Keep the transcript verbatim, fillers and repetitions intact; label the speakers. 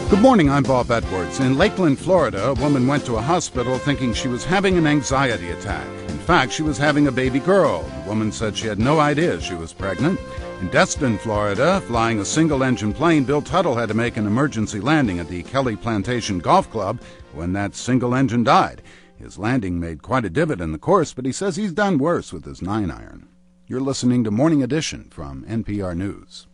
Speaker 1: Good morning, I'm Bob Edwards. In Lakeland, Florida, a woman went to a hospital thinking she was having an anxiety attack. In fact, she was having a baby girl. The woman said she had no idea she was pregnant. In Destin, Florida, flying a single-engine plane, Bill Tuttle had to make an emergency landing at the Kelly Plantation Golf Club when that single engine died. His landing made quite a divot in the course, but he says he's done worse with his nine iron. You're listening to Morning Edition from N P R News.